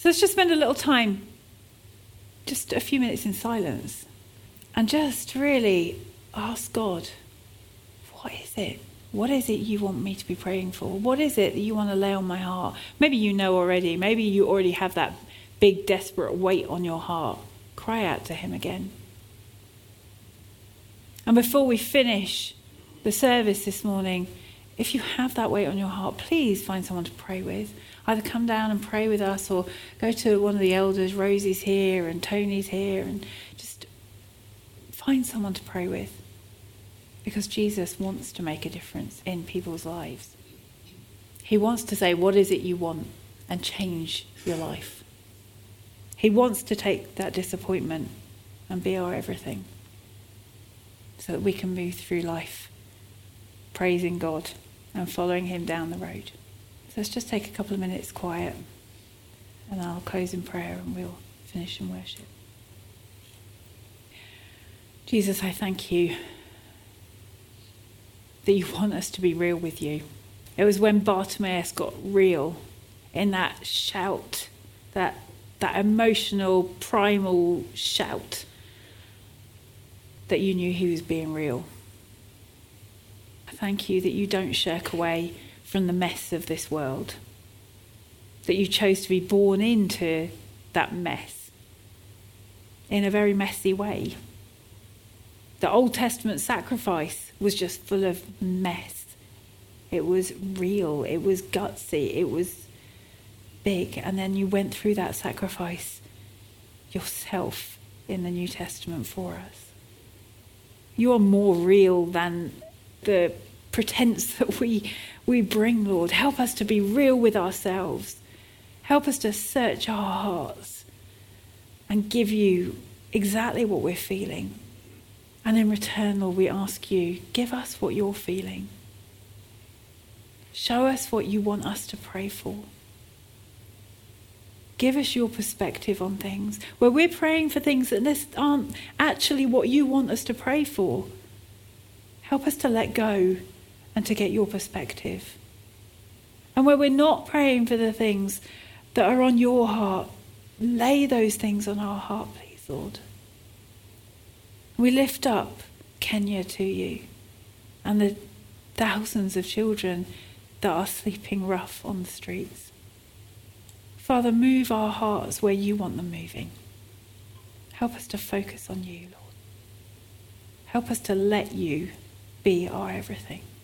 let's just spend a little time, just a few minutes in silence, and just really ask God, what is it? What is it you want me to be praying for? What is it that you want to lay on my heart? Maybe you know already. Maybe you already have that big, desperate weight on your heart. Cry out to him again. And before we finish the service this morning, if you have that weight on your heart, please find someone to pray with. Either come down and pray with us or go to one of the elders. Rosie's here and Tony's here, and just find someone to pray with. Because Jesus wants to make a difference in people's lives. He wants to say, what is it you want? And change your life. He wants to take that disappointment and be our everything. So that we can move through life praising God and following him down the road. So let's just take a couple of minutes quiet. And I'll close in prayer and we'll finish in worship. Jesus, I thank you that you want us to be real with you. It was when Bartimaeus got real in that shout, that emotional, primal shout, that you knew he was being real. I thank you that you don't shirk away from the mess of this world, that you chose to be born into that mess in a very messy way. The Old Testament sacrifice was just full of mess. It was real, it was gutsy, it was big. And then you went through that sacrifice yourself in the New Testament for us. You are more real than the pretense that we bring, Lord. Help us to be real with ourselves. Help us to search our hearts and give you exactly what we're feeling. And in return, Lord, we ask you, give us what you're feeling. Show us what you want us to pray for. Give us your perspective on things. Where we're praying for things that aren't actually what you want us to pray for, help us to let go and to get your perspective. And where we're not praying for the things that are on your heart, lay those things on our heart, please, Lord. We lift up Kenya to you and the thousands of children that are sleeping rough on the streets. Father, move our hearts where you want them moving. Help us to focus on you, Lord. Help us to let you be our everything.